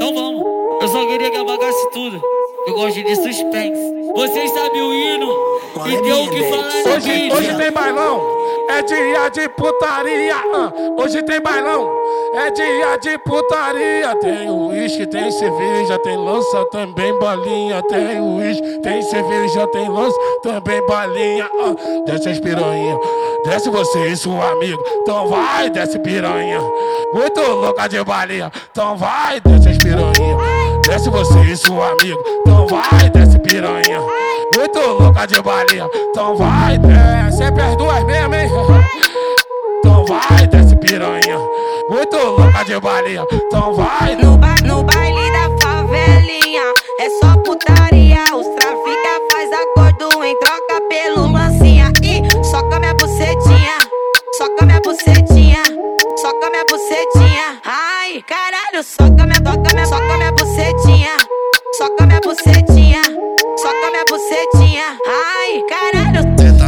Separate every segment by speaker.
Speaker 1: Então vamos. Eu só queria que apagasse tudo. Eu gosto de suspense. Vocês sabem o hino e tem o que falar
Speaker 2: Hoje tem bailão, é dia de putaria. Hoje tem bailão, é dia de putaria. Tem uísque, tem cerveja, tem lança, também balinha. Tem uísque, tem cerveja, tem lança, também balinha. Desce as piranha, desce você e seu amigo. Então vai, desce piranha, muito louca de balinha. Então vai, desce as piranha, desce você e seu amigo. Então vai, desce piranha, muito louca de balinha. Então vai, desce, é per duas mesmo, hein? Então vai, desce piranha, muito louca de balinha. Então vai.
Speaker 3: No baile da favelinha é só putaria. Os trafica faz acordo em troca pelo lancinha. E soca minha bucetinha, soca minha bucetinha, soca minha bucetinha. Ai, caralho, soca minha bucetinha, soca minha bucetinha, soca minha bucetinha. Ai, caralho.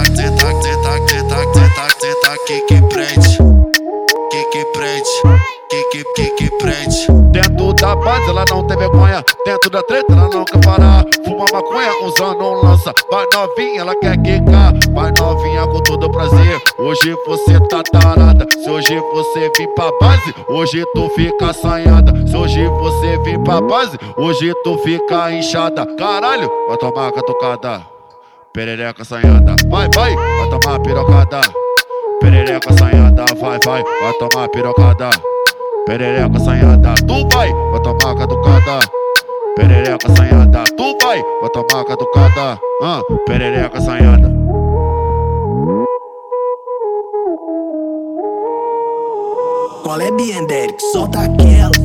Speaker 4: Tenta que prende, que prende, que prende. Dentro da base ela não tem vergonha, dentro da treta ela não quer parar. Fuma maconha usando um lança, vai novinha ela quer quicar. Vai novinha com todo prazer, hoje você tá tarada. Se hoje você vir pra base, hoje tu fica assanhada. Se hoje você vir pra base, hoje tu fica inchada. Caralho, vai tomar catucada, perereca assanhada. Vai, vai tomar pirocada, perereca assanhada. Vai tomar pirocada, perereca assanhada. Tu vai tomar catucada, perereca assanhada. Tu vai tomar catucada, perereca assanhada.
Speaker 5: Qual é, Bienderic? Solta aquela.